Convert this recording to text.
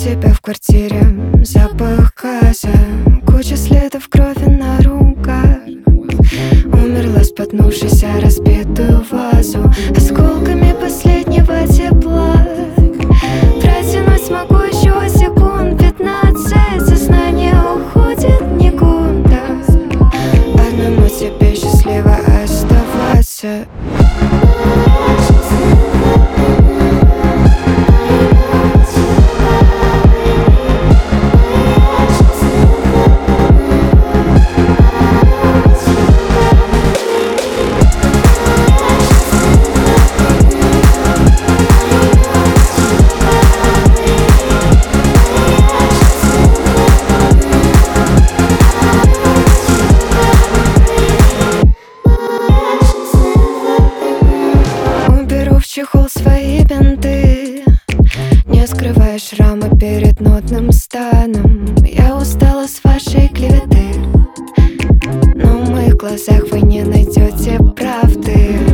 тебя в квартире, запах газа, куча следов крови на руках. Умерла, споткнувшись о разбитую вазу, осколками последнего тепла. Протянуть смогу еще секунд 15, сознание уходит никуда. Одному тебе счастливо оставаться. Чехол свои бинты, не скрывая шрамы перед нотным станом. Я устала с вашей клеветы, но в моих глазах вы не найдете правды.